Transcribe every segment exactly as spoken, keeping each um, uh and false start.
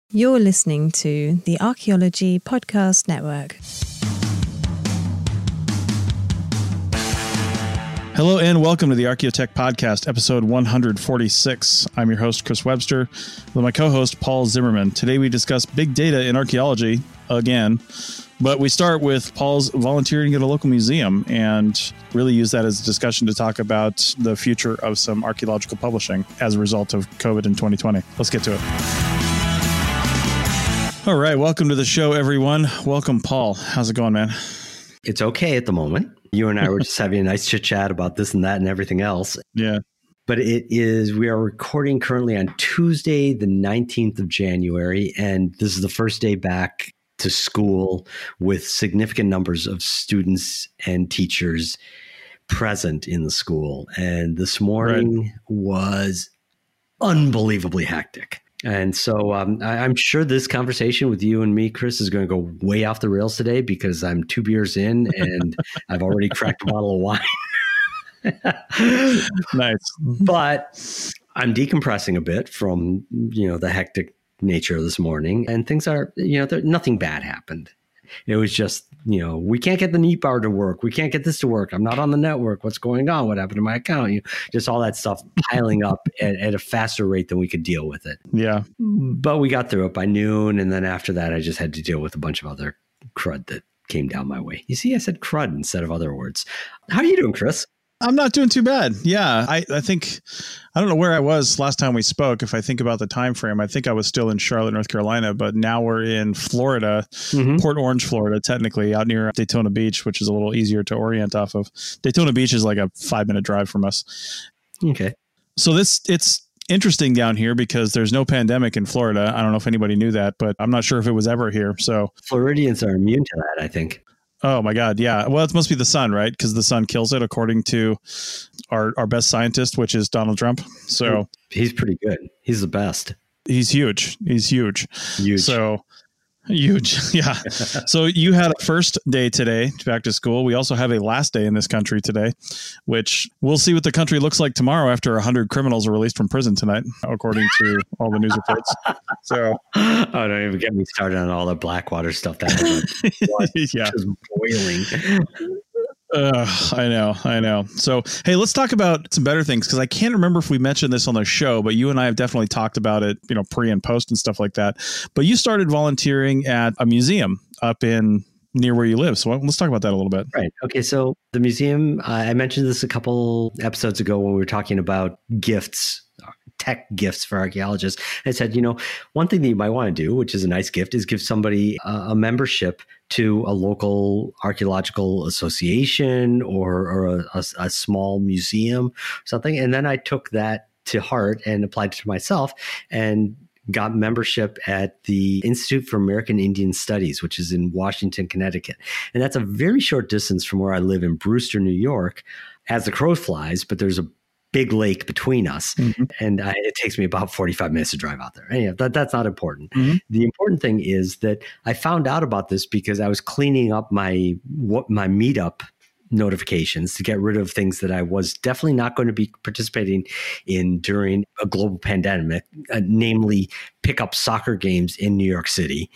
You're listening to the Archaeology Podcast Network. Hello and welcome to the Archaeotech Podcast, episode one forty-six. I'm your host, Chris Webster, with my co-host, Paul Zimmerman. Today we discuss big data in archaeology again, but we start with Paul's volunteering at a local museum and really use that as a discussion to talk about the future of some archaeological publishing as a result of COVID in twenty twenty. Let's get to it. All right, welcome to the show, everyone. Welcome, Paul. How's it going, man? It's okay at the moment. You and I were just having a nice chit chat about this and that and everything else. Yeah. But it is, we are recording currently on Tuesday, the nineteenth of January, and this is the first day back to school with significant numbers of students and teachers present in the school. And this morning right. was unbelievably hectic. And so um, I, I'm sure this conversation with you and me, Chris, is going to go way off the rails today because I'm two beers in and I've already cracked a bottle of wine. Nice. But I'm decompressing a bit from, you know, the hectic nature of this morning, and things are, you know, there, nothing bad happened. It was just, you know, we can't get the neat bar to work. We can't get this to work. I'm not on the network. What's going on? What happened to my account? You know, just all that stuff piling up at, at a faster rate than we could deal with it. Yeah. But we got through it by noon. And then after that, I just had to deal with a bunch of other crud that came down my way. You see, I said crud instead of other words. How are you doing, Chris? I'm not doing too bad. Yeah, I, I think, I don't know where I was last time we spoke. If I think about the time frame, I think I was still in Charlotte, North Carolina, but now we're in Florida, mm-hmm. Port Orange, Florida, technically out near Daytona Beach, which is a little easier to orient off of. Daytona Beach is like a five minute drive from us. Okay. So this, it's interesting down here because there's no pandemic in Florida. I don't know if anybody knew that, but I'm not sure if it was ever here. So Floridians are immune to that, I think. Oh my God. Yeah. Well, it must be the sun, right? Because the sun kills it, according to our, our best scientist, which is Donald Trump. So he's pretty good. He's the best. He's huge. He's huge. Huge. So huge. Yeah. So you had a first day today back to school. We also have a last day in this country today, which we'll see what the country looks like tomorrow after one hundred criminals are released from prison tonight, according to all the news reports. So, oh, don't even get me started on all the Blackwater stuff. That was yeah. just boiling. Uh, I know, I know. So, hey, let's talk about some better things, because I can't remember if we mentioned this on the show, but you and I have definitely talked about it, you know, pre and post and stuff like that. But you started volunteering at a museum up in near where you live. So let's talk about that a little bit. Right. Okay. So the museum, I mentioned this a couple episodes ago when we were talking about gifts, tech gifts for archaeologists. I said, you know, one thing that you might want to do, which is a nice gift, is give somebody a, a membership to a local archaeological association or, or a, a, a small museum or something. And then I took that to heart and applied it to myself and got membership at the Institute for American Indian Studies, which is in Washington, Connecticut. And that's a very short distance from where I live in Brewster, New York, as the crow flies, but there's a big lake between us. Mm-hmm. And I, it takes me about forty-five minutes to drive out there. Anyway, that, that's not important. Mm-hmm. The important thing is that I found out about this because I was cleaning up my what my meetup notifications to get rid of things that I was definitely not going to be participating in during a global pandemic, uh, namely pick up soccer games in New York City.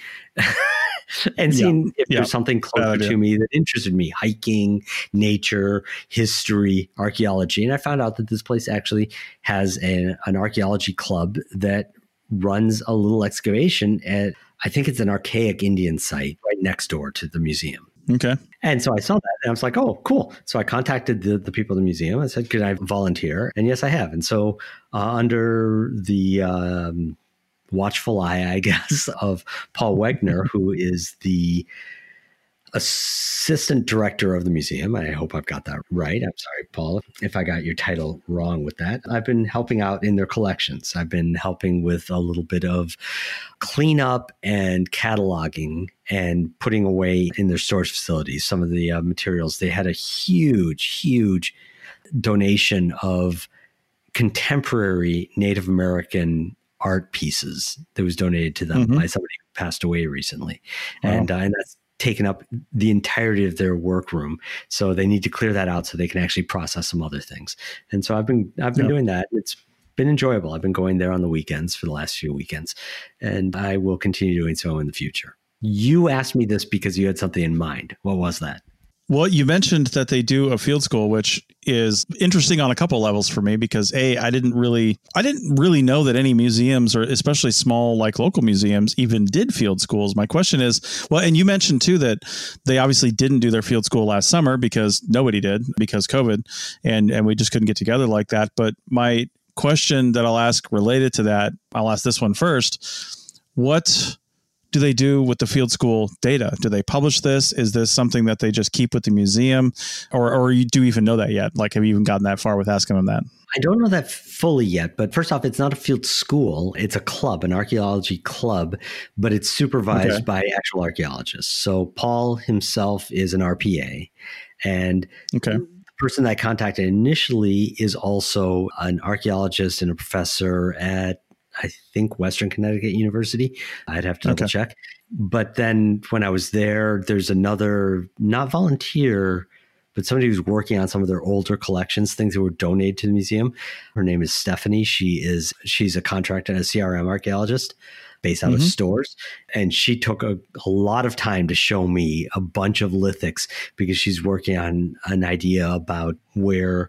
And seeing yeah, if yeah, there's something closer to me that interested me, hiking, nature, history, archaeology. And I found out that this place actually has an, an archaeology club that runs a little excavation at, I think it's an archaic Indian site right next door to the museum. Okay. And so I saw that and I was like, oh, cool. So I contacted the, the people at the museum. I said, could I volunteer? And yes, I have. And so uh, under the um, watchful eye, I guess, of Paul Wegner, who is the assistant director of the museum. I hope I've got that right. I'm sorry, Paul, if I got your title wrong with that. I've been helping out in their collections. I've been helping with a little bit of cleanup and cataloging and putting away in their storage facilities some of the uh, materials. They had a huge, huge donation of contemporary Native American art pieces that was donated to them mm-hmm. by somebody who passed away recently. Wow. And, uh, and that's taken up the entirety of their workroom. So they need to clear that out so they can actually process some other things. And so I've been, I've been yeah. doing that. It's been enjoyable. I've been going there on the weekends for the last few weekends, and I will continue doing so in the future. You asked me this because you had something in mind. What was that? Well, you mentioned that they do a field school, which is interesting on a couple levels for me because A, I didn't really, I didn't really know that any museums or especially small, like local museums even did field schools. My question is, well, and you mentioned too, that they obviously didn't do their field school last summer because nobody did because COVID and, and we just couldn't get together like that. But my question that I'll ask related to that, I'll ask this one first. What do they do with the field school data? Do they publish this? Is this something that they just keep with the museum? Or, or you do even know that yet? Like, have you even gotten that far with asking them that? I don't know that fully yet, but first off, it's not a field school. It's a club, an archaeology club, but it's supervised okay. by actual archaeologists. So Paul himself is an R P A, and okay. the person that I contacted initially is also an archaeologist and a professor at, I think, Western Connecticut University. I'd have to double okay. check. But then when I was there, there's another, not volunteer, but somebody who's working on some of their older collections, things that were donated to the museum. Her name is Stephanie. She is, she's a contractor and a C R M archaeologist based out mm-hmm. of Stores. And she took a, a lot of time to show me a bunch of lithics because she's working on an idea about where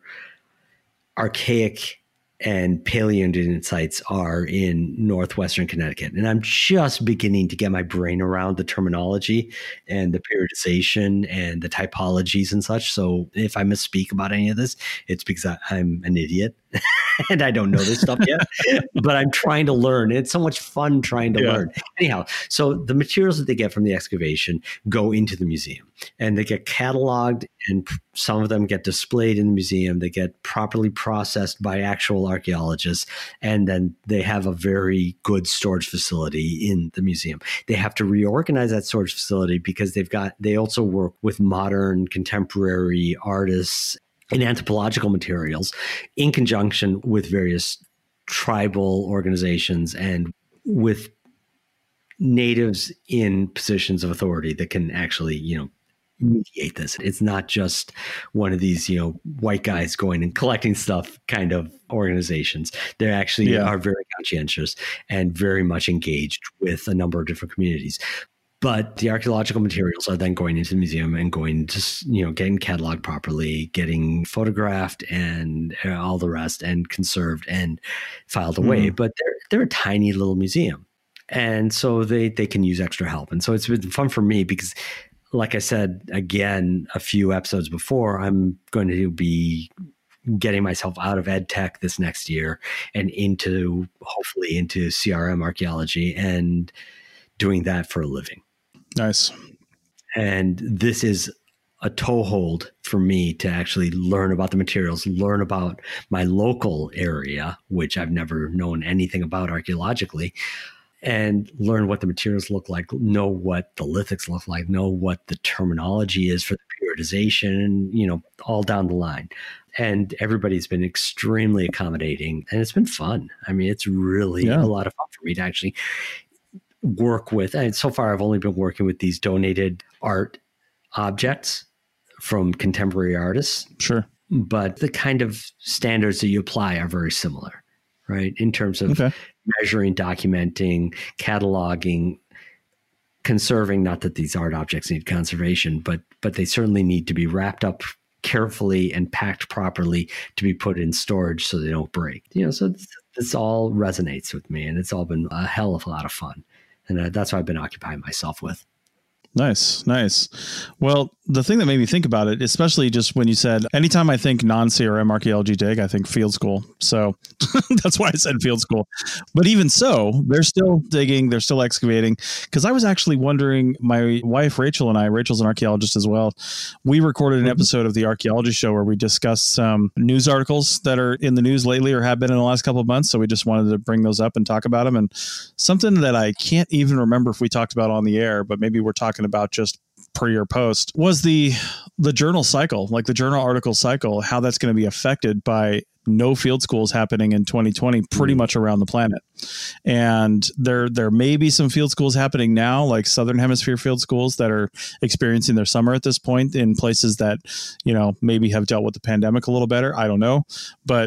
archaic and Paleo-Indian sites are in northwestern Connecticut. And I'm just beginning to get my brain around the terminology and the periodization and the typologies and such. So if I misspeak about any of this, it's because I, I'm an idiot and I don't know this stuff yet, but I'm trying to learn. It's so much fun trying to yeah. learn. Anyhow, so the materials that they get from the excavation go into the museum and they get cataloged, and some of them get displayed in the museum. They get properly processed by actual archaeologists, and then they have a very good storage facility in the museum. They have to reorganize that storage facility because they've got, they also work with modern contemporary artists and anthropological materials in conjunction with various tribal organizations and with natives in positions of authority that can actually, you know, mediate this. It's not just one of these, you know, white guys going and collecting stuff kind of organizations. They actually yeah. are very conscientious and very much engaged with a number of different communities. But the archaeological materials are then going into the museum and going to, you know, getting cataloged properly, getting photographed and all the rest, and conserved and filed away. Mm. But they're they're a tiny little museum, and so they they can use extra help. And so it's been fun for me because, like I said, again, a few episodes before, I'm going to be getting myself out of ed tech this next year and into, hopefully, into C R M archaeology and doing that for a living. Nice. And this is a toehold for me to actually learn about the materials, learn about my local area, which I've never known anything about archaeologically, and learn what the materials look like, know what the lithics look like, know what the terminology is for the periodization, you know, all down the line. And everybody's been extremely accommodating, and it's been fun. I mean, it's really yeah. a lot of fun for me to actually work with. And so far, I've only been working with these donated art objects from contemporary artists. Sure. But the kind of standards that you apply are very similar, right? In terms of okay. measuring, documenting, cataloging, conserving. Not that these art objects need conservation, but but they certainly need to be wrapped up carefully and packed properly to be put in storage so they don't break. You know, so this, this all resonates with me, and it's all been a hell of a lot of fun. And uh, that's what I've been occupying myself with. Nice, nice. Well, the thing that made me think about it, especially just when you said, anytime I think non-C R M archaeology dig, I think field school. So that's why I said field school. But even so, they're still digging, they're still excavating. Because I was actually wondering, my wife, Rachel, and I, Rachel's an archaeologist as well, we recorded an episode of the Archaeology Show where we discussed some news articles that are in the news lately or have been in the last couple of months. So we just wanted to bring those up and talk about them. And something that I can't even remember if we talked about on the air, but maybe we're talking about just per your post, was the the journal cycle, like the journal article cycle, how that's going to be affected by no field schools happening in twenty twenty pretty much around the planet. And there there may be some field schools happening now, like Southern Hemisphere field schools that are experiencing their summer at this point in places that, you know, maybe have dealt with the pandemic a little better. I don't know. But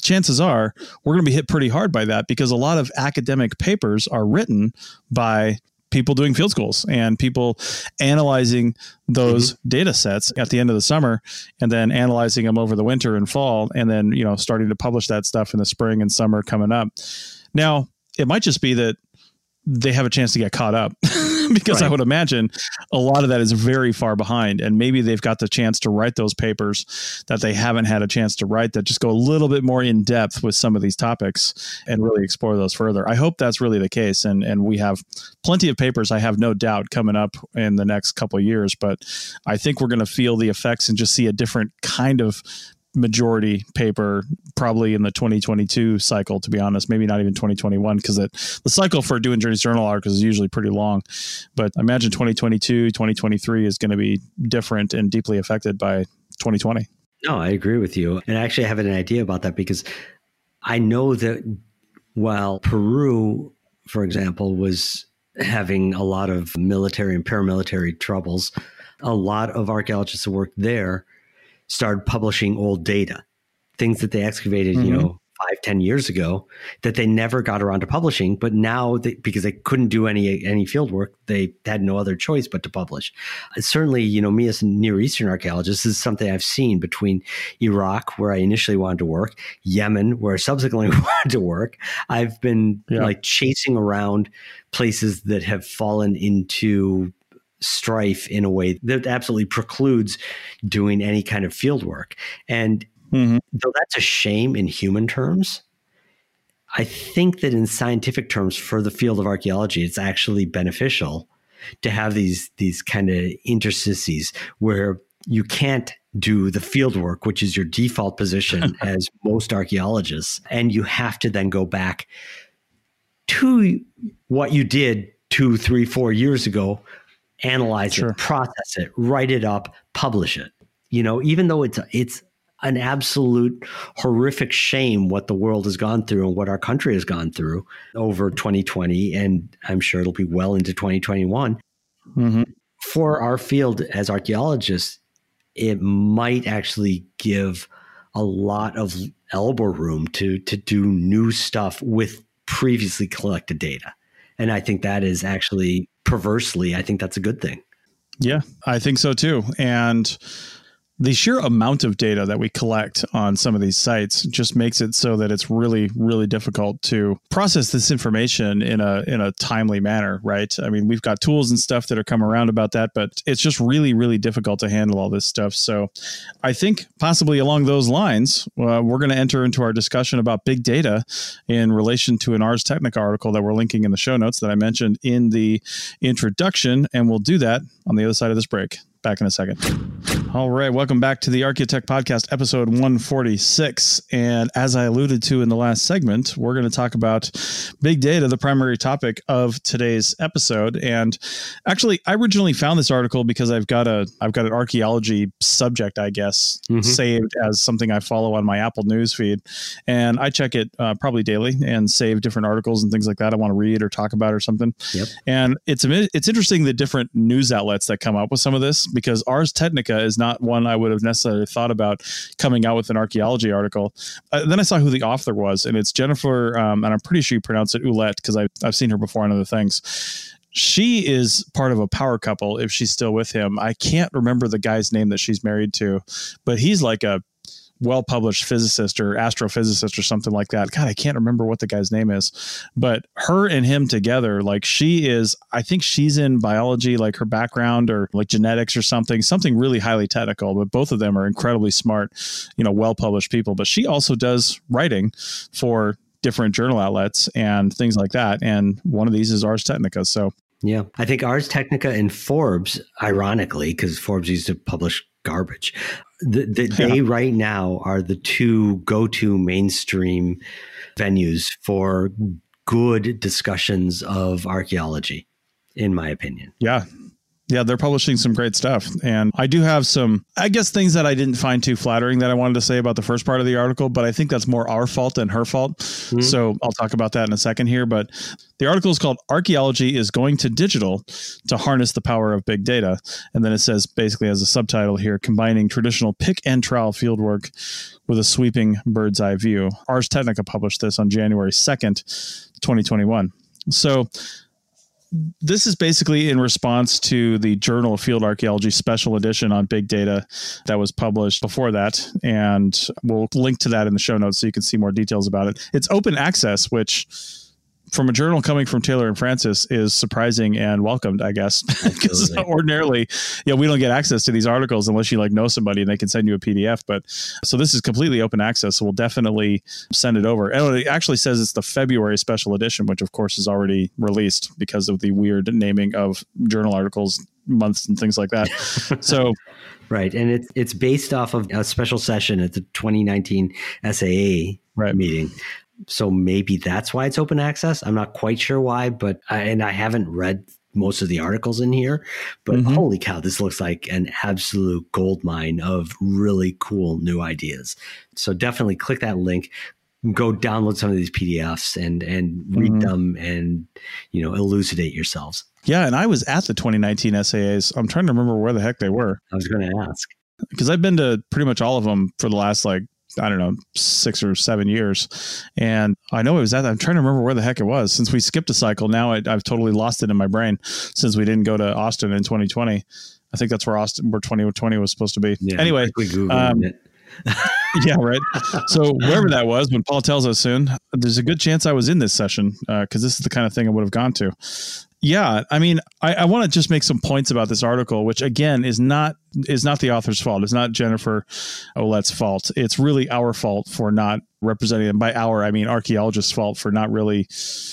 chances are we're going to be hit pretty hard by that, because a lot of academic papers are written by people doing field schools and people analyzing those mm-hmm. data sets at the end of the summer, and then analyzing them over the winter and fall, and then, you know, starting to publish that stuff in the spring and summer coming up. Now, it might just be that they have a chance to get caught up because right. I would imagine a lot of that is very far behind, and maybe they've got the chance to write those papers that they haven't had a chance to write that just go a little bit more in depth with some of these topics and really explore those further. I hope that's really the case. And, and we have plenty of papers, I have no doubt, coming up in the next couple of years, but I think we're going to feel the effects and just see a different kind of majority paper probably in the twenty twenty-two cycle, to be honest, maybe not even twenty twenty-one, because the cycle for doing Journey's Journal articles is usually pretty long. But I imagine twenty twenty-two, twenty twenty-three is going to be different and deeply affected by twenty twenty. No, I agree with you. And actually I have an idea about that, because I know that while Peru, for example, was having a lot of military and paramilitary troubles, a lot of archaeologists who worked there started publishing old data, things that they excavated, mm-hmm. you know, five, ten years ago that they never got around to publishing. But now, they, because they couldn't do any any field work, they had no other choice but to publish. Certainly, you know, me as a Near Eastern archaeologist, this is something I've seen between Iraq, where I initially wanted to work, Yemen, where I subsequently wanted to work. I've been yeah. like chasing around places that have fallen into strife in a way that absolutely precludes doing any kind of field work. And mm-hmm. though that's a shame in human terms, I think that in scientific terms for the field of archaeology, it's actually beneficial to have these, these kind of interstices where you can't do the field work, which is your default position as most archaeologists. And you have to then go back to what you did two, three, four years ago, analyze sure. it, process it, write it up, publish it. You know, even though it's it's an absolute horrific shame what the world has gone through and what our country has gone through over twenty twenty, and I'm sure it'll be well into twenty twenty-one. Mm-hmm. For our field as archaeologists, it might actually give a lot of elbow room to to do new stuff with previously collected data. And I think that is actually, perversely, I think that's a good thing. Yeah, I think so too. And the sheer amount of data that we collect on some of these sites just makes it so that it's really, really difficult to process this information in a in a timely manner, right? I mean, we've got tools and stuff that are coming around about that, but it's just really, really difficult to handle all this stuff. So I think possibly along those lines, uh, we're going to enter into our discussion about big data in relation to an Ars Technica article that we're linking in the show notes that I mentioned in the introduction, and we'll do that on the other side of this break. Back in a second. All right. Welcome back to the Archaeotech Podcast, episode one forty-six. And as I alluded to in the last segment, we're going to talk about big data, the primary topic of today's episode. And actually, I originally found this article because I've got a I've got an archaeology subject, I guess, mm-hmm. saved as something I follow on my Apple News feed. And I check it uh, probably daily and save different articles and things like that I want to read or talk about or something. Yep. And it's it's interesting the different news outlets that come up with some of this, because Ars Technica is not one I would have necessarily thought about coming out with an archaeology article. Uh, then I saw who the author was, and it's Jennifer, um, and I'm pretty sure you pronounce it Ouellette, because I've, I've seen her before on other things. She is part of a power couple, if she's still with him. I can't remember the guy's name that she's married to, but he's like a well-published physicist or astrophysicist or something like that. God, I can't remember what the guy's name is, but her and him together, like she is, I think she's in biology, like her background, or like genetics or something, something really highly technical, but both of them are incredibly smart, you know, well-published people. But she also does writing for different journal outlets and things like that. And one of these is Ars Technica. So yeah, I think Ars Technica and Forbes, ironically, because Forbes used to publish garbage, the, the, yeah. they right now are the two go-to mainstream venues for good discussions of archaeology, in my opinion. Yeah. Yeah, they're publishing some great stuff. And I do have some, I guess, things that I didn't find too flattering that I wanted to say about the first part of the article, but I think that's more our fault than her fault. Mm-hmm. So I'll talk about that in a second here. But the article is called Archaeology is Going to Digital to Harness the Power of Big Data. And then it says, basically as a subtitle here, combining traditional pick and trowel fieldwork with a sweeping bird's eye view. Ars Technica published this on January second, twenty twenty-one. So this is basically in response to the Journal of Field Archaeology special edition on big data that was published before that. And we'll link to that in the show notes so you can see more details about it. It's open access, which from a journal coming from Taylor and Francis is surprising and welcomed, I guess, because ordinarily, yeah, we don't get access to these articles unless you like know somebody and they can send you a P D F. But so this is completely open access. So we'll definitely send it over. And it actually says it's the February special edition, which of course is already released because of the weird naming of journal articles, months and things like that. So right. And it's, it's based off of a special session at the twenty nineteen S A A right. meeting. So maybe that's why it's open access. I'm not quite sure why, but I, and I haven't read most of the articles in here, but mm-hmm. holy cow, this looks like an absolute goldmine of really cool new ideas. So definitely click that link, go download some of these P D Fs and, and read mm-hmm. them and, you know, elucidate yourselves. Yeah. And I was at the twenty nineteen S A As. I'm trying to remember where the heck they were. I was going to ask. Because I've been to pretty much all of them for the last like, I don't know, six or seven years. And I know it was that. I'm trying to remember where the heck it was. Since we skipped a cycle, now I, I've totally lost it in my brain since we didn't go to Austin in twenty twenty. I think that's where Austin, where twenty twenty was supposed to be. Yeah, anyway. Um, it. Yeah, right. So wherever that was, when Paul tells us soon, there's a good chance I was in this session because uh, this is the kind of thing I would have gone to. Yeah, I mean, I, I want to just make some points about this article, which again is not is not the author's fault. It's not Jennifer Ouellette's fault. It's really our fault for not representing them. By our, I mean archaeologists' fault for not really,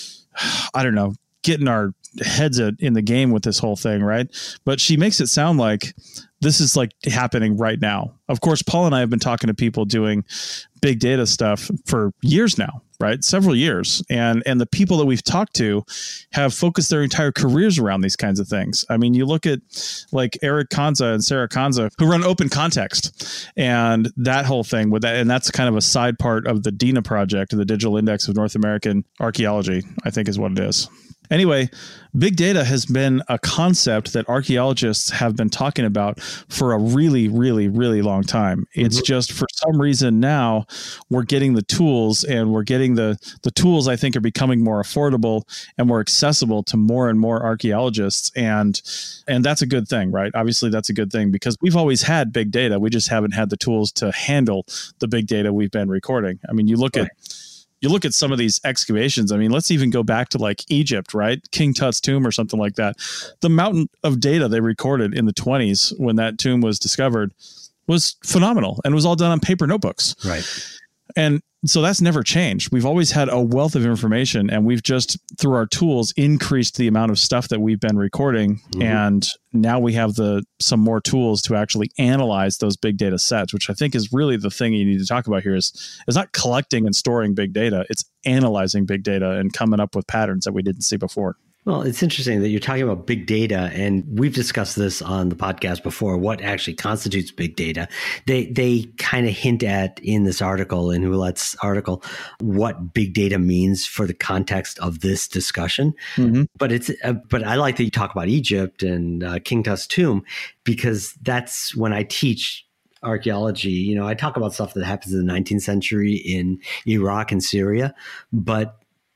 I don't know, getting our heads in the game with this whole thing, right? But she makes it sound like this is like happening right now. Of course, Paul and I have been talking to people doing big data stuff for years now, right? Several years. And and the people that we've talked to have focused their entire careers around these kinds of things. I mean, you look at like Eric Kanza and Sarah Kanza, who run Open Context and that whole thing with that. And that's kind of a side part of the DINA project, the Digital Index of North American Archaeology, I think is what it is. Anyway, big data has been a concept that archaeologists have been talking about for a really, really, really long time. It's mm-hmm. just for some reason now we're getting the tools and we're getting the, the tools I think are becoming more affordable and more accessible to more and more archaeologists. And, and that's a good thing, right? Obviously, that's a good thing because we've always had big data. We just haven't had the tools to handle the big data we've been recording. I mean, you look right. at You look at some of these excavations. I mean, let's even go back to like Egypt, right? King Tut's tomb or something like that. The mountain of data they recorded in the twenties when that tomb was discovered was phenomenal and was all done on paper notebooks. Right. And so that's never changed. We've always had a wealth of information and we've just, through our tools, increased the amount of stuff that we've been recording. Mm-hmm. And now we have the some more tools to actually analyze those big data sets, which I think is really the thing you need to talk about here is, is not collecting and storing big data. It's analyzing big data and coming up with patterns that we didn't see before. Well, it's interesting that you're talking about big data, and we've discussed this on the podcast before, what actually constitutes big data. They they kind of hint at in this article, in Ouellette's article, what big data means for the context of this discussion. Mm-hmm. But it's uh, but I like that you talk about Egypt and uh, King Tut's tomb, because that's when I teach archaeology. You know, I talk about stuff that happens in the nineteenth century in Iraq and Syria, but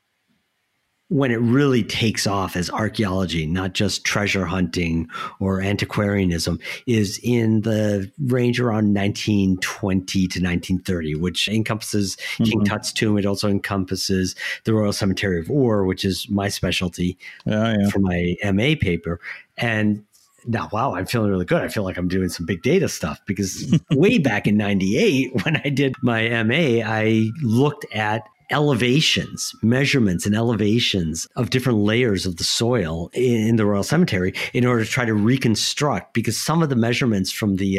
when it really takes off as archaeology, not just treasure hunting or antiquarianism, is in the range around nineteen twenty to nineteen thirty, which encompasses mm-hmm. King Tut's tomb. It also encompasses the Royal Cemetery of Ur, which is my specialty yeah, yeah. for my M A paper. And now, wow, I'm feeling really good. I feel like I'm doing some big data stuff because way back in ninety-eight, when I did my M A, I looked at elevations, measurements and elevations of different layers of the soil in the Royal Cemetery in order to try to reconstruct, because some of the measurements from the um,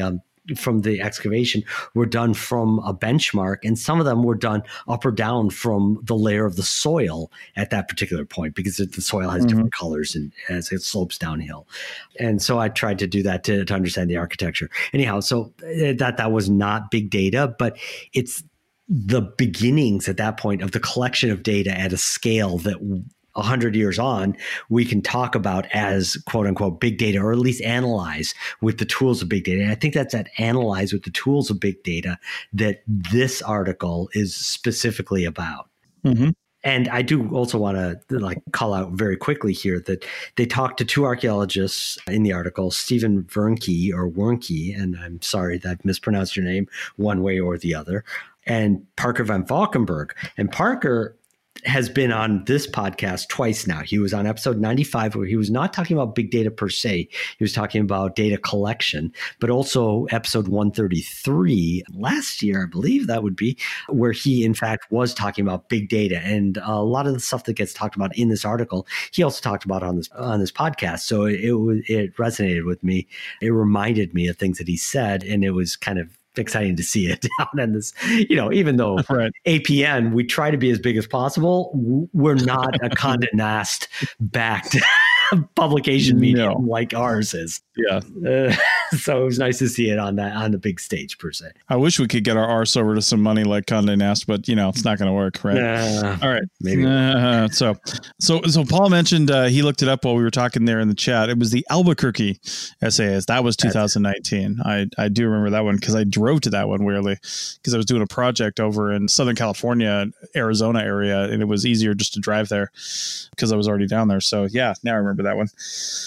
from the excavation were done from a benchmark, and some of them were done up or down from the layer of the soil at that particular point, because the soil has mm-hmm. different colors and as it slopes downhill. And so I tried to do that to, to understand the architecture. Anyhow, so that that was not big data, but it's the beginnings at that point of the collection of data at a scale that a hundred years on, we can talk about as quote unquote big data, or at least analyze with the tools of big data. And I think that's that analyze with the tools of big data that this article is specifically about. Mm-hmm. And I do also want to like call out very quickly here that they talked to two archaeologists in the article, Stephen Wernke or Wernke, and I'm sorry that I've mispronounced your name one way or the other, and Parker van Valkenburg. And Parker has been on this podcast twice now. He was on episode ninety-five, where he was not talking about big data per se. He was talking about data collection, but also episode one thirty-three last year, I believe that would be, where he in fact was talking about big data. And a lot of the stuff that gets talked about in this article, he also talked about on this on this podcast. So it it, it resonated with me. It reminded me of things that he said, and it was kind of exciting to see it down in this, you know, even though right. A P N, we try to be as big as possible. We're not a Condé Nast backed publication medium no. like ours is. Yeah. Uh, so it was nice to see it on that, on the big stage per se. I wish we could get our arse over to some money like Condé Nast, but you know, it's not going to work. Right. Uh, All right. Maybe. Uh, so, so, so Paul mentioned, uh, he looked it up while we were talking there in the chat. It was the Albuquerque S A S. That was two thousand nineteen. I, I do remember that one because I drove to that one weirdly because I was doing a project over in Southern California, Arizona area, and it was easier just to drive there because I was already down there. So yeah, now I remember that one.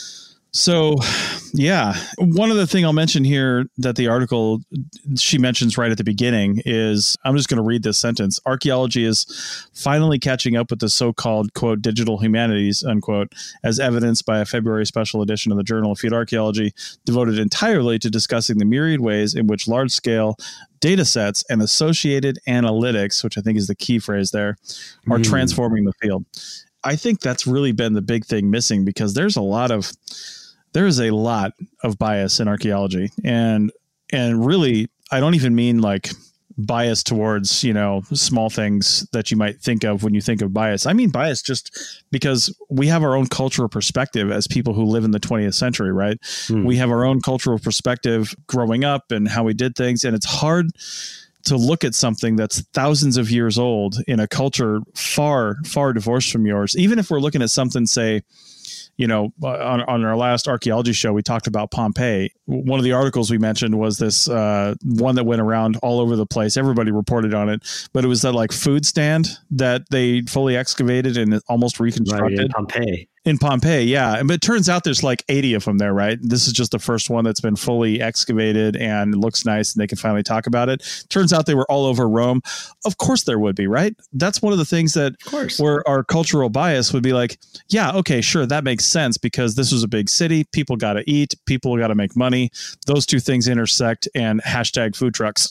So, yeah, one other thing I'll mention here that the article she mentions right at the beginning is, I'm just going to read this sentence. Archaeology is finally catching up with the so-called, quote, digital humanities, unquote, as evidenced by a February special edition of the Journal of Field Archaeology devoted entirely to discussing the myriad ways in which large-scale data sets and associated analytics, which I think is the key phrase there, are mm. transforming the field. I think that's really been the big thing missing, because there's a lot of there is a lot of bias in archaeology, and and really, I don't even mean like bias towards, you know, small things that you might think of when you think of bias. I mean bias just because we have our own cultural perspective as people who live in the twentieth century, right? Hmm. We have our own cultural perspective growing up and how we did things, and it's hard to look at something that's thousands of years old in a culture far, far divorced from yours. Even if we're looking at something, say, you know, on, on our last archaeology show, we talked about Pompeii. One of the articles we mentioned was this uh, one that went around all over the place. Everybody reported on it, but it was that like food stand that they fully excavated and almost reconstructed. Right, in Pompeii. In Pompeii, yeah. But it turns out there's like eighty of them there, right? This is just the first one that's been fully excavated and it looks nice and they can finally talk about it. Turns out they were all over Rome. Of course there would be, right? That's one of the things that where our cultural bias would be like, yeah, okay, sure, that makes sense because this was a big city. People got to eat. People got to make money. Those two things intersect, and hashtag food trucks.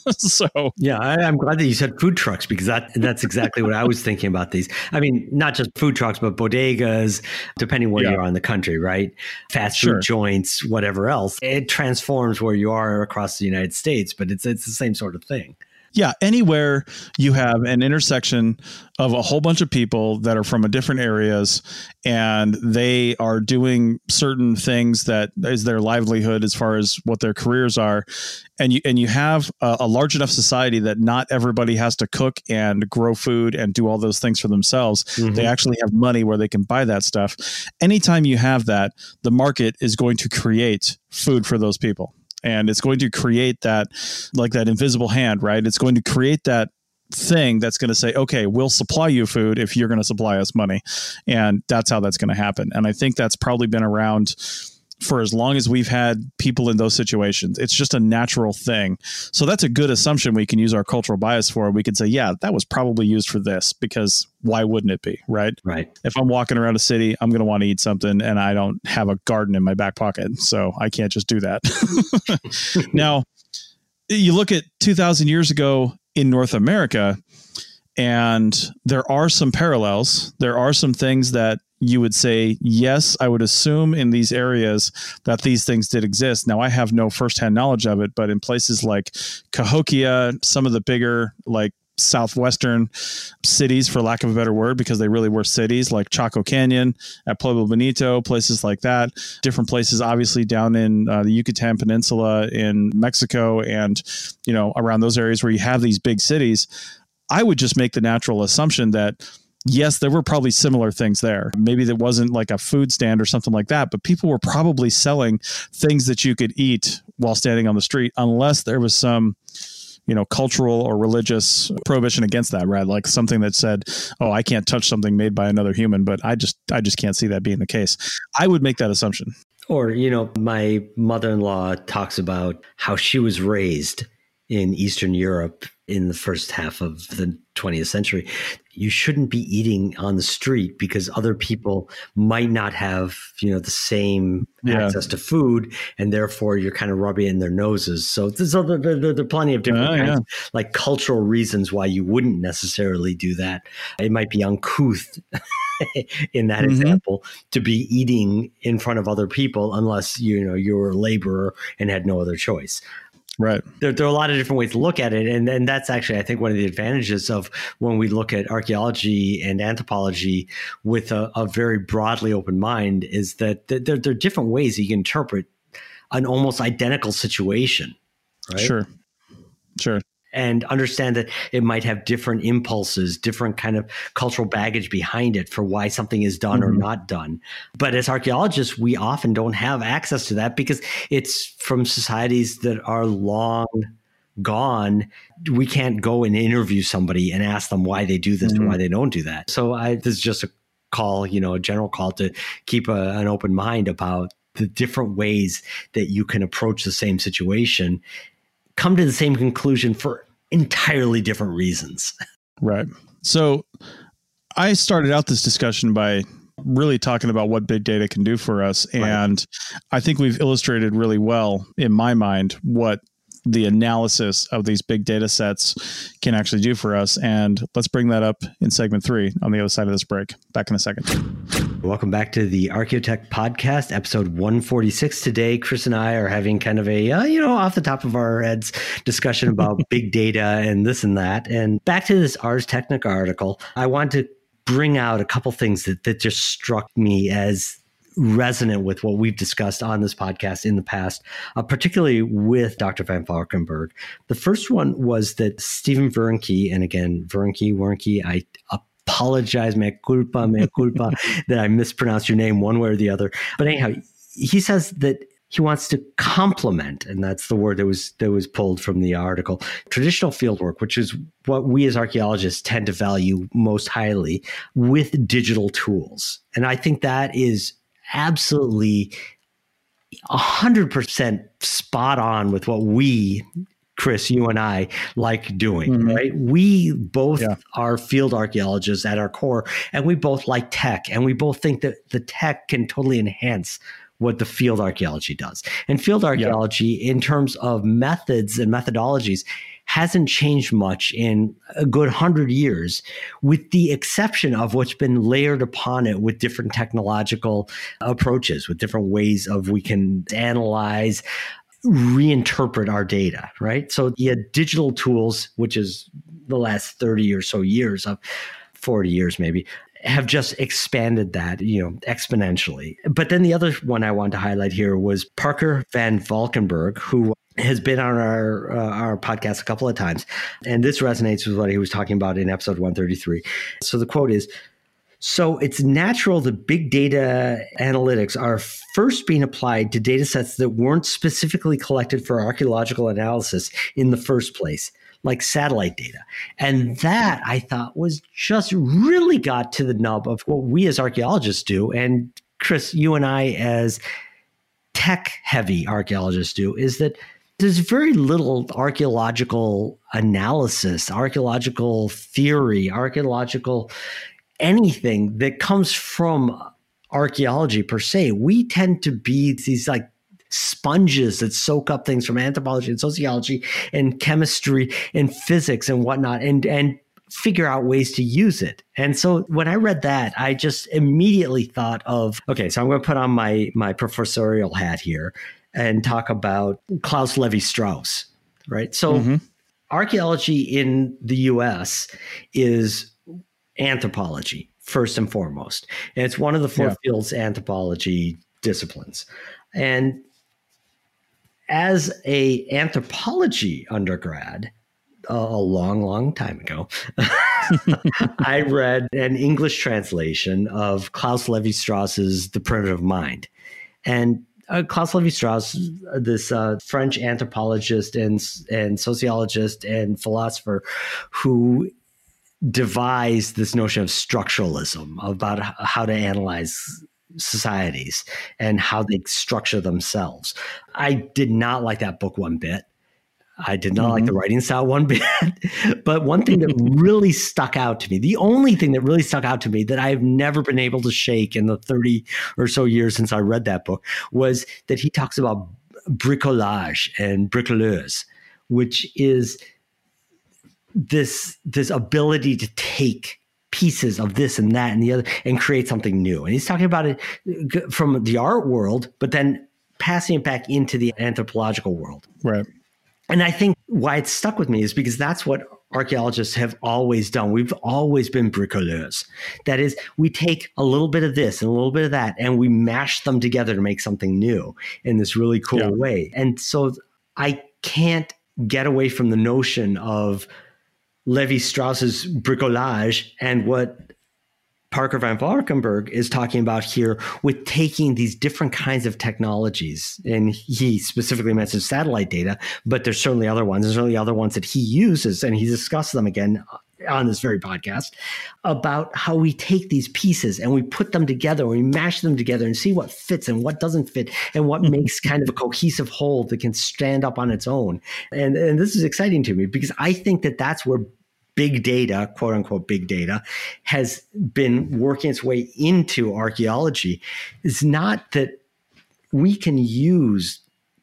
So yeah, I, I'm glad that you said food trucks, because that that's exactly what I was thinking about these. I mean, not just food trucks, but bodegas, depending where yeah. you are in the country, right? Fast food sure. joints, whatever else. It transforms where you are across the United States, but it's it's the same sort of thing. Yeah, anywhere you have an intersection of a whole bunch of people that are from a different areas and they are doing certain things that is their livelihood as far as what their careers are. And you and you have a, a large enough society that not everybody has to cook and grow food and do all those things for themselves. Mm-hmm. They actually have money where they can buy that stuff. Anytime you have that, the market is going to create food for those people. And it's going to create that, like that invisible hand, right? It's going to create that thing that's going to say, okay, we'll supply you food if you're going to supply us money. And that's how that's going to happen. And I think that's probably been around for as long as we've had people in those situations. It's just a natural thing. So that's a good assumption we can use our cultural bias for. We can say, yeah, that was probably used for this, because why wouldn't it be, right? Right. If I'm walking around a city, I'm going to want to eat something and I don't have a garden in my back pocket. So I can't just do that. Now, you look at two thousand years ago in North America, and there are some parallels. There are some things that you would say, yes, I would assume in these areas that these things did exist. Now, I have no firsthand knowledge of it, but in places like Cahokia, some of the bigger, like southwestern cities, for lack of a better word, because they really were cities, like Chaco Canyon, at Pueblo Bonito, places like that, different places, obviously down in uh, the Yucatan Peninsula in Mexico, and, you know, around those areas where you have these big cities, I would just make the natural assumption that, yes, there were probably similar things there. Maybe there wasn't like a food stand or something like that, but people were probably selling things that you could eat while standing on the street, unless there was some, you know, cultural or religious prohibition against that, right? Like something that said, oh, I can't touch something made by another human, but I just, I just can't see that being the case. I would make that assumption. Or, you know, my mother-in-law talks about how she was raised in Eastern Europe in the first half of the twentieth century. You shouldn't be eating on the street because other people might not have, you know, the same yeah. access to food, and therefore you're kind of rubbing it in their noses. So there's other, there, there, there are plenty of different uh, kinds, yeah. of, like cultural reasons why you wouldn't necessarily do that. It might be uncouth in that mm-hmm. example to be eating in front of other people unless, you know, you were a laborer and had no other choice. Right. There, there are a lot of different ways to look at it. And, and that's actually, I think, one of the advantages of when we look at archaeology and anthropology with a, a very broadly open mind is that there, there are different ways you can interpret an almost identical situation. Right? Sure. Sure. And understand that it might have different impulses, different kind of cultural baggage behind it for why something is done mm-hmm. or not done. But as archaeologists, we often don't have access to that because it's from societies that are long gone. We can't go and interview somebody and ask them why they do this mm-hmm. or why they don't do that. So I, this is just a call, you know, a general call to keep a, an open mind about the different ways that you can approach the same situation, come to the same conclusion for entirely different reasons. Right. So I started out this discussion by really talking about what big data can do for us. And right. I think we've illustrated really well, in my mind, what the analysis of these big data sets can actually do for us. And let's bring that up in segment three on the other side of this break. Back in a second. Welcome back to the Archaeotech Podcast, episode one forty-six. Today, Chris and I are having kind of a, uh, you know, off the top of our heads discussion about big data and this and that. And back to this Ars Technica article, I want to bring out a couple things that, that just struck me as resonant with what we've discussed on this podcast in the past, uh, particularly with Doctor Van Valkenburg. The first one was that Stephen Wernke, and again, Wernke, Wernke, I apologize, mea culpa, mea culpa, that I mispronounced your name one way or the other. But anyhow, he says that he wants to complement, and that's the word that was that was pulled from the article, traditional fieldwork, which is what we as archaeologists tend to value most highly, with digital tools. And I think that is absolutely one hundred percent spot on with what we, Chris, you and I like doing, mm-hmm. right? We both yeah. are field archaeologists at our core, and we both like tech, and we both think that the tech can totally enhance what the field archaeology does. And field archaeology, yeah. in terms of methods and methodologies, hasn't changed much in a good hundred years, with the exception of what's been layered upon it with different technological approaches, with different ways of we can analyze, reinterpret our data, right? So you had digital tools, which is the last thirty or so years of forty years, maybe, have just expanded that, you know, exponentially. But then the other one I wanted to highlight here was Parker Van Valkenburg, who has been on our uh, our podcast a couple of times. And this resonates with what he was talking about in episode one thirty-three. So the quote is, "So it's natural that big data analytics are first being applied to data sets that weren't specifically collected for archaeological analysis in the first place, like satellite data." And that, I thought, was just really got to the nub of what we as archaeologists do. And Chris, you and I as tech-heavy archaeologists do, is that there's very little archaeological analysis, archaeological theory, archaeological anything that comes from archaeology per se. We tend to be these like sponges that soak up things from anthropology and sociology and chemistry and physics and whatnot, and and figure out ways to use it. And so when I read that, I just immediately thought of, okay, so I'm going to put on my, my professorial hat here and talk about Klaus Levi-Strauss, right? So mm-hmm. archaeology in the U S is anthropology, first and foremost. And it's one of the four yeah. fields anthropology disciplines. And as a anthropology undergrad, uh, a long, long time ago, I read an English translation of Klaus Levi-Strauss's The Primitive Mind. And uh, Klaus Levi-Strauss, this uh, French anthropologist and, and sociologist and philosopher who devised this notion of structuralism, about how to analyze societies and how they structure themselves. I did not like that book one bit. I did not mm-hmm. like the writing style one bit. But one thing that really stuck out to me, the only thing that really stuck out to me that I've never been able to shake in the thirty or so years since I read that book, was that he talks about bricolage and bricoleurs, which is this, this ability to take pieces of this and that and the other and create something new. And he's talking about it from the art world, but then passing it back into the anthropological world. Right. And I think why it's stuck with me is because that's what archaeologists have always done. We've always been bricoleurs. That is, we take a little bit of this and a little bit of that, and we mash them together to make something new in this really cool yeah. way. And so I can't get away from the notion of Levi-Strauss's bricolage and what Parker van Valkenburg is talking about here with taking these different kinds of technologies. And he specifically mentions satellite data, but there's certainly other ones. There's certainly other ones that he uses, and he discusses them again on this very podcast, about how we take these pieces and we put them together, we mash them together and see what fits and what doesn't fit and what makes kind of a cohesive whole that can stand up on its own. And, and this is exciting to me because I think that that's where big data, quote unquote, big data, has been working its way into archaeology. It's not that we can use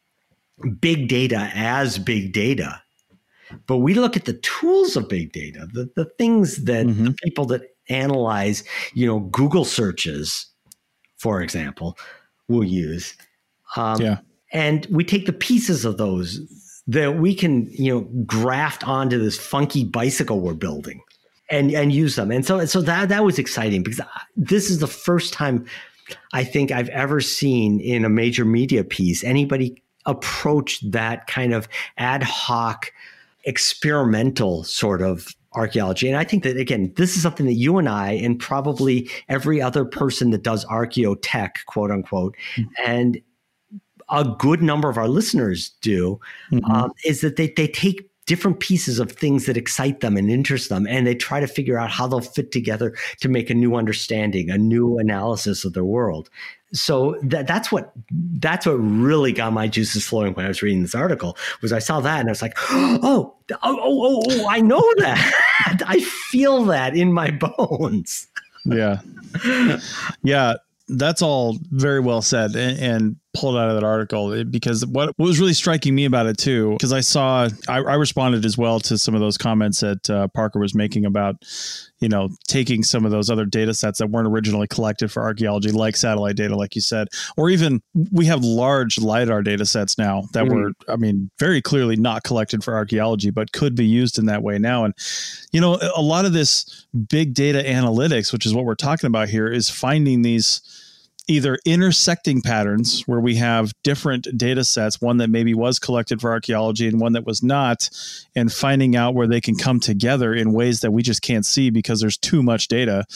big data as big data, but we look at the tools of big data, the, the things that mm-hmm. the people that analyze, you know, Google searches, for example, will use. Um, yeah. And we take the pieces of those that we can, you know, graft onto this funky bicycle we're building and, and use them. And so, so that, that was exciting because this is the first time I think I've ever seen in a major media piece anybody approach that kind of ad hoc, experimental sort of archaeology. And I think that, again, this is something that you and I and probably every other person that does archaeotech, quote unquote, mm-hmm. and a good number of our listeners do, mm-hmm. um, is that they, they take different pieces of things that excite them and interest them, and they try to figure out how they'll fit together to make a new understanding, a new analysis of their world. So that, that's what that's what really got my juices flowing when I was reading this article, was I saw that and I was like, oh, oh, oh, oh, I know that. I feel that in my bones. Yeah. Yeah. That's all very well said and, and pulled out of that article, because what, what was really striking me about it too, because I saw, I, I responded as well to some of those comments that uh, Parker was making about, you know, taking some of those other data sets that weren't originally collected for archaeology, like satellite data, like you said, or even we have large LiDAR data sets now that mm-hmm. were, I mean, very clearly not collected for archaeology, but could be used in that way now. And, you know, a lot of this big data analytics, which is what we're talking about here, is finding these either intersecting patterns where we have different data sets, one that maybe was collected for archaeology and one that was not, and finding out where they can come together in ways that we just can't see because there's too much data,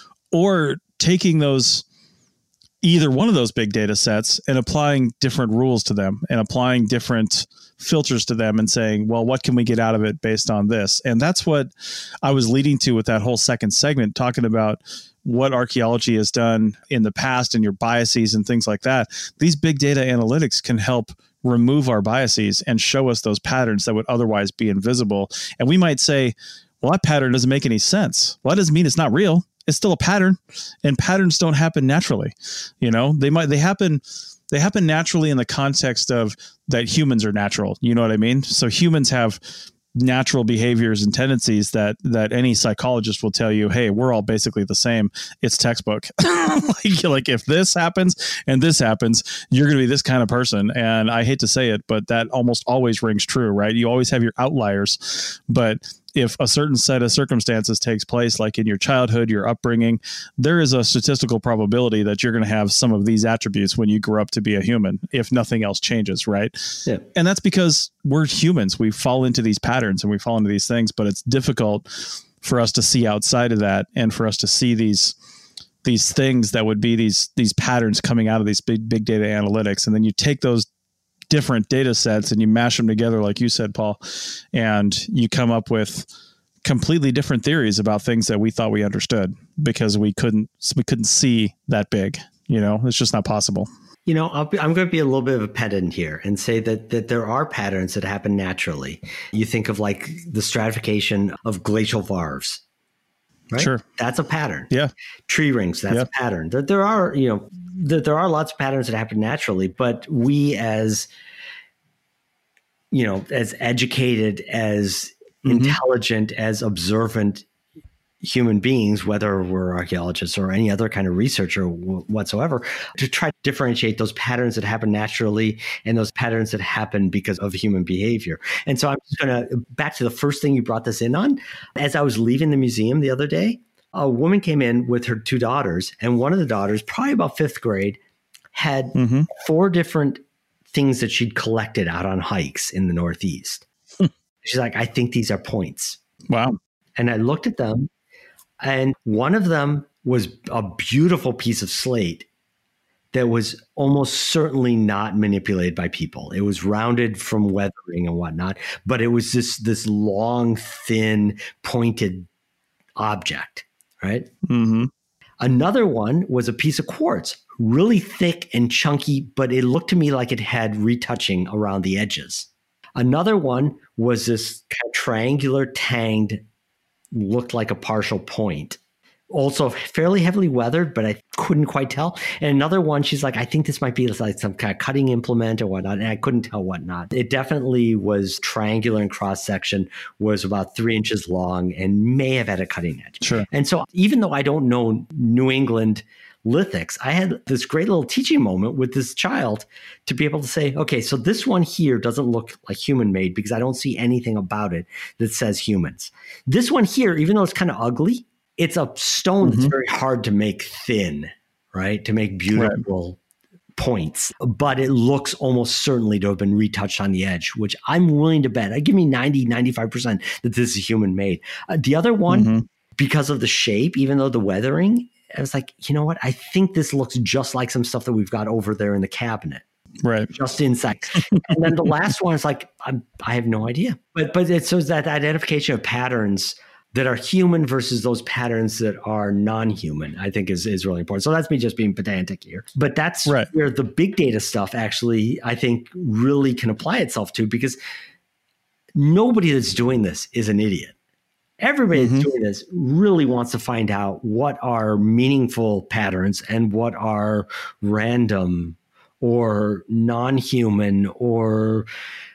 or taking those, either one of those big data sets and applying different rules to them and applying different filters to them and saying, well, what can we get out of it based on this? And that's what I was leading to with that whole second segment, talking about what archaeology has done in the past and your biases and things like that. These big data analytics can help remove our biases and show us those patterns that would otherwise be invisible. And we might say, well, that pattern doesn't make any sense. Well, that doesn't mean it's not real. It's still a pattern, and patterns don't happen naturally. You know, they might, they happen, they happen naturally in the context of that humans are natural. You know what I mean? So humans have natural behaviors and tendencies that that any psychologist will tell you, hey, we're all basically the same. It's textbook. like, like if this happens and this happens, you're going to be this kind of person. And I hate to say it, but that almost always rings true, right? You always have your outliers, but if a certain set of circumstances takes place, like in your childhood, your upbringing, there is a statistical probability that you're going to have some of these attributes when you grow up to be a human, if nothing else changes, right? Yeah. And that's because we're humans. We fall into these patterns and we fall into these things, but it's difficult for us to see outside of that and for us to see these these things that would be these these patterns coming out of these big big data analytics. And then you take those different data sets and you mash them together, like you said, Paul, and you come up with completely different theories about things that we thought we understood because we couldn't we couldn't see that big. You know, it's just not possible. You know, I'll be, I'm going to be a little bit of a pedant here and say that that there are patterns that happen naturally. You think of like the stratification of glacial varves. Right? Sure. That's a pattern. Yeah. Tree rings, that's yeah. a pattern. There, there are, you know, there, there are lots of patterns that happen naturally, but we as, you know, as educated, as mm-hmm. intelligent, as observant human beings, whether we're archaeologists or any other kind of researcher w- whatsoever, to try to differentiate those patterns that happen naturally and those patterns that happen because of human behavior. And so I'm just going to, back to the first thing you brought this in on, as I was leaving the museum the other day, a woman came in with her two daughters, and one of the daughters, probably about fifth grade, had mm-hmm. four different things that she'd collected out on hikes in the Northeast. She's like, I think these are points. Wow. And I looked at them, and one of them was a beautiful piece of slate that was almost certainly not manipulated by people. It was rounded from weathering and whatnot, but it was this, this long, thin, pointed object, right? Mm-hmm. Another one was a piece of quartz, really thick and chunky, but it looked to me like it had retouching around the edges. Another one was this kind of triangular tanged, looked like a partial point. Also fairly heavily weathered, but I couldn't quite tell. And another one, she's like, I think this might be like some kind of cutting implement or whatnot. And I couldn't tell what not. It definitely was triangular in cross section, was about three inches long, and may have had a cutting edge. Sure. And so even though I don't know New England lithics, I had this great little teaching moment with this child to be able to say, okay, so this one here doesn't look like human made because I don't see anything about it that says humans. This one here, even though it's kind of ugly, it's a stone mm-hmm. that's very hard to make thin, right? To make beautiful right. points, but it looks almost certainly to have been retouched on the edge, which I'm willing to bet. I give me ninety, ninety-five percent that this is human made. Uh, the other one, mm-hmm. because of the shape, even though the weathering, I was like, you know what? I think this looks just like some stuff that we've got over there in the cabinet. Right. Just inside. And then the last one is like, I'm, I have no idea. But but it shows that identification of patterns that are human versus those patterns that are non-human, I think is, is really important. So that's me just being pedantic here. But that's right. where the big data stuff actually, I think, really can apply itself to, because nobody that's doing this is an idiot. Everybody mm-hmm. that's doing this really wants to find out what are meaningful patterns and what are random or non-human or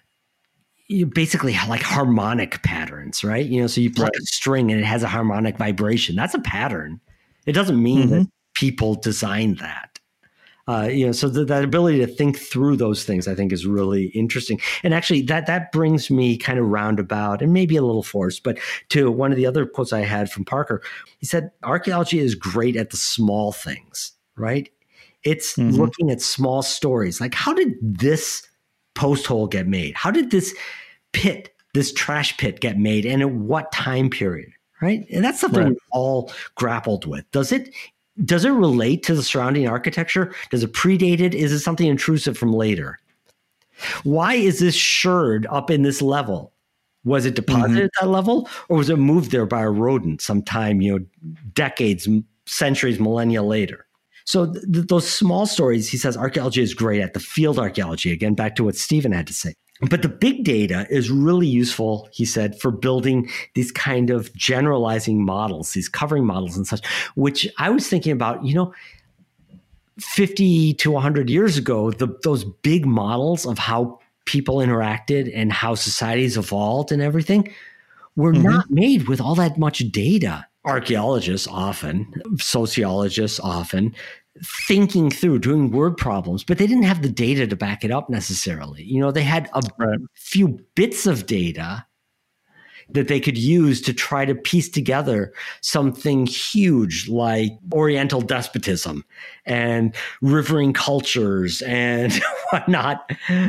basically like harmonic patterns, right? You know, so you pluck right. a string and it has a harmonic vibration. That's a pattern. It doesn't mean mm-hmm. that people designed that. Uh, you know, so the, that ability to think through those things, I think, is really interesting. And actually, that that brings me kind of roundabout and maybe a little forced, but to one of the other quotes I had from Parker. He said, archaeology is great at the small things, right? It's mm-hmm. looking at small stories. Like, how did this post hole get made? How did this pit, this trash pit get made? And at what time period, right? And that's something right. we've all grappled with. Does it Does it relate to the surrounding architecture? Does it predate it? Is it something intrusive from later? Why is this sherd up in this level? Was it deposited mm-hmm. at that level, or was it moved there by a rodent sometime, you know, decades, centuries, millennia later? So th- those small stories, he says, archaeology is great at, the field archaeology. Again, back to what Stephen had to say. But the big data is really useful, he said, for building these kind of generalizing models, these covering models and such, which I was thinking about, you know, fifty to one hundred years ago, the, those big models of how people interacted and how societies evolved and everything were Mhm. not made with all that much data. Archaeologists often, sociologists often, thinking through, doing word problems, but they didn't have the data to back it up necessarily. You know, they had a Right. few bits of data that they could use to try to piece together something huge like Oriental despotism and riverine cultures and whatnot.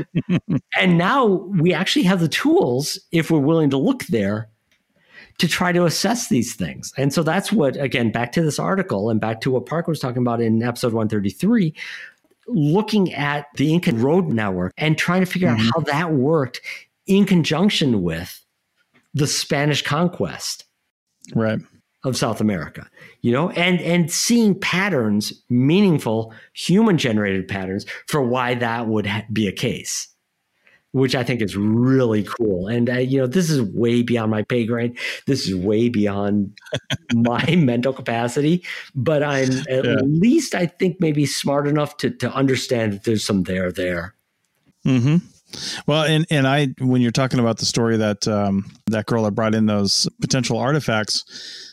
And now we actually have the tools, if we're willing to look there, to try to assess these things. And so that's what, again, back to this article and back to what Parker was talking about in episode one thirty-three, looking at the Inca road network and trying to figure Mhm. out how that worked in conjunction with the Spanish conquest Right. of South America, you know, and, and seeing patterns, meaningful human generated patterns for why that would ha- be a case, which I think is really cool. And, uh, you know, this is way beyond my pay grade. This is way beyond my mental capacity, but I'm at Yeah. least, I think, maybe smart enough to, to understand that there's some there there. Mm-hmm. Well, and, and I, when you're talking about the story that, um, that girl that brought in those potential artifacts,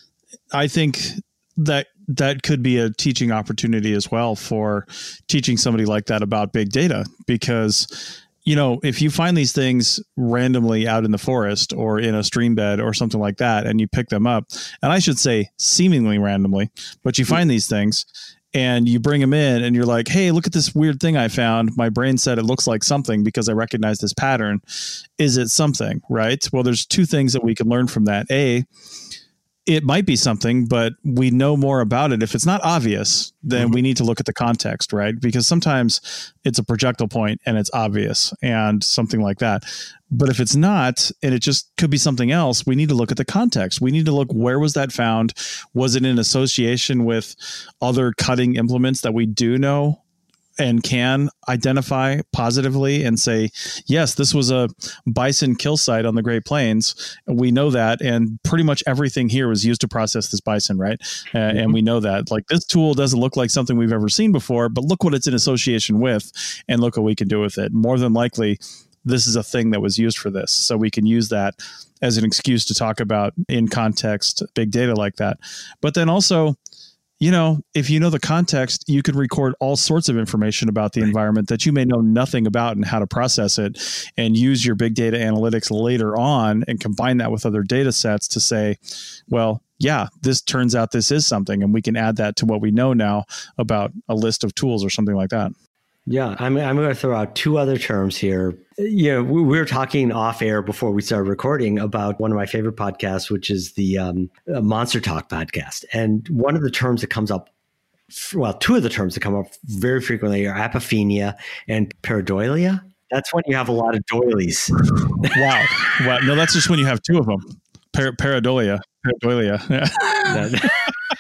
I think that that could be a teaching opportunity as well for teaching somebody like that about big data, because, you know, if you find these things randomly out in the forest or in a stream bed or something like that, and you pick them up, and I should say seemingly randomly, but you find these things and you bring them in and you're like, hey, look at this weird thing I found. My brain said it looks like something because I recognize this pattern. Is it something, right? Well, there's two things that we can learn from that. A, it might be something, but we know more about it. If it's not obvious, then Mhm. we need to look at the context, right? Because sometimes it's a projectile point and it's obvious and something like that. But if it's not, and it just could be something else, we need to look at the context. We need to look, where was that found? Was it in association with other cutting implements that we do know and can identify positively and say, yes, this was a bison kill site on the Great Plains. We know that. And pretty much everything here was used to process this bison, right? Uh, Mm-hmm. And we know that. Like, this tool doesn't look like something we've ever seen before, but look what it's in association with and look what we can do with it. More than likely, this is a thing that was used for this. So we can use that as an excuse to talk about in context big data like that. But then also, you know, if you know the context, you could record all sorts of information about the Right. environment that you may know nothing about and how to process it, and use your big data analytics later on and combine that with other data sets to say, well, yeah, this turns out this is something, and we can add that to what we know now about a list of tools or something like that. Yeah, I'm, I'm going to throw out two other terms here. You know, we, we were talking off air before we started recording about one of my favorite podcasts, which is the um, uh, Monster Talk podcast. And one of the terms that comes up, well, two of the terms that come up very frequently are apophenia and pareidolia. That's when you have a lot of doilies. Wow. Wow. No, that's just when you have two of them. Par- pareidolia. Pareidolia. Yeah.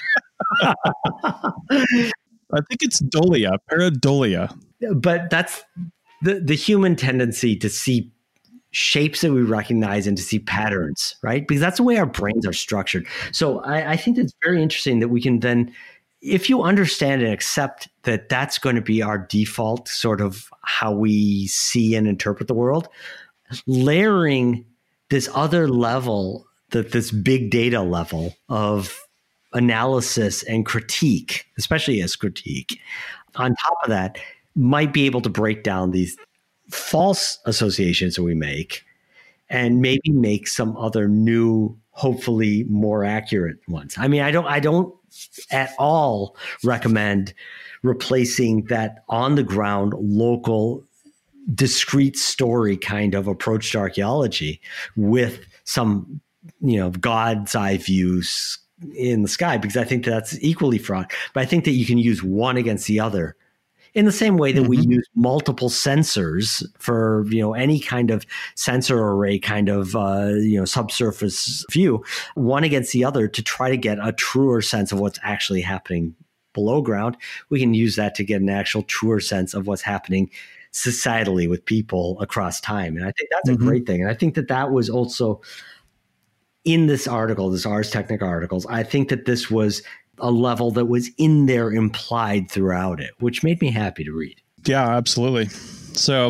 I think it's dolia. Pareidolia. But that's the, the human tendency to see shapes that we recognize and to see patterns, right? Because that's the way our brains are structured. So I, I think it's very interesting that we can then, if you understand and accept that that's going to be our default sort of how we see and interpret the world, layering this other level, that this big data level of analysis and critique, especially as critique, on top of that, might be able to break down these false associations that we make and maybe make some other new, hopefully more accurate ones. I mean, I don't, I don't at all recommend replacing that on the ground, local, discrete story kind of approach to archaeology with some, you know, God's eye views in the sky, because I think that's equally fraught. But I think that you can use one against the other in the same way that mm-hmm. we use multiple sensors for, you know, any kind of sensor array kind of, uh, you know, subsurface view, one against the other to try to get a truer sense of what's actually happening below ground. We can use that to get an actual truer sense of what's happening societally with people across time. And I think that's mm-hmm. a great thing. And I think that that was also in this article, this Ars Technica articles, I think that this was a level that was in there implied throughout it, which made me happy to read. Yeah, absolutely. So,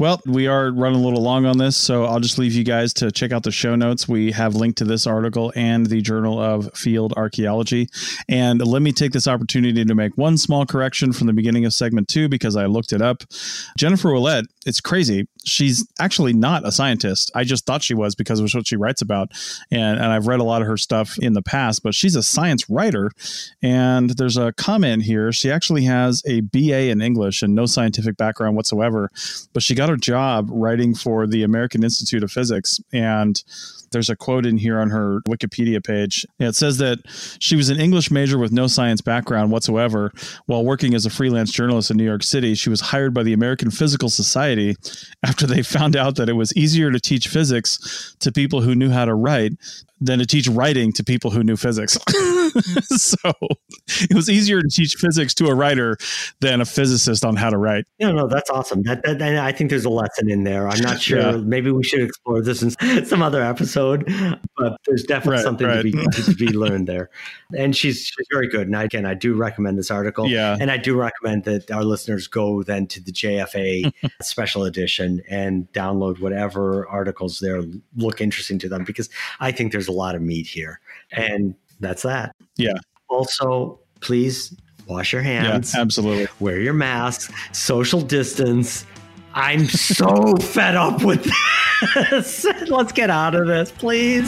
Well, we are running a little long on this, so I'll just leave you guys to check out the show notes. We have linked to this article and the Journal of Field Archaeology. And let me take this opportunity to make one small correction from the beginning of segment two, because I looked it up. Jennifer Ouellette, it's crazy. She's actually not a scientist. I just thought she was because it was what she writes about. And, and I've read a lot of her stuff in the past, but she's a science writer. And there's a comment here. She actually has a B A in English and no scientific background whatsoever, but she got her job writing for the American Institute of Physics. And there's a quote in here on her Wikipedia page. It says that she was an English major with no science background whatsoever. While working as a freelance journalist in New York City, she was hired by the American Physical Society after they found out that it was easier to teach physics to people who knew how to write than to teach writing to people who knew physics. So it was easier to teach physics to a writer than a physicist on how to write. No, no, that's awesome. That, that, that I think there's a lesson in there. I'm not sure. Yeah. Maybe we should explore this in some other episode, but there's definitely right, something right. to be to be learned there. And she's, she's very good. And again, I do recommend this article. Yeah. And I do recommend that our listeners go then to the J F A special edition and download whatever articles there look interesting to them, because I think there's a lot of meat here. And that's that. Yeah. Also, please wash your hands. Yeah, absolutely. Wear your mask, social distance. I'm so fed up with this. Let's get out of this, please.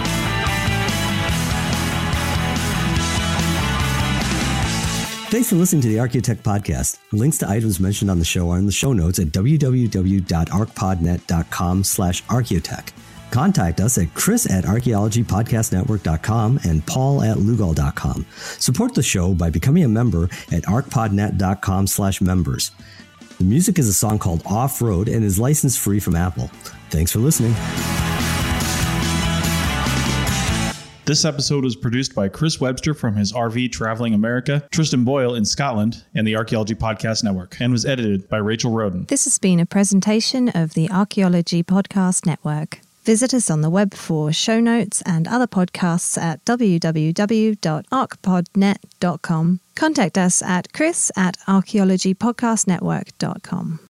Thanks for listening to the Archaeotech Podcast. Links to items mentioned on the show are in the show notes at www.archpodnet.com slash archaeotech. Contact us at Chris at archaeology podcast network dot com and Paul at lugal dot com. Support the show by becoming a member at archpodnet.com slash members. The music is a song called Off Road and is license free from Apple. Thanks for listening. This episode was produced by Chris Webster from his R V Traveling America, Tristan Boyle in Scotland, and the Archaeology Podcast Network, and was edited by Rachel Roden. This has been a presentation of the Archaeology Podcast Network. Visit us on the web for show notes and other podcasts at w w w dot arch pod net dot com. Contact us at chris at archaeology podcast network dot com.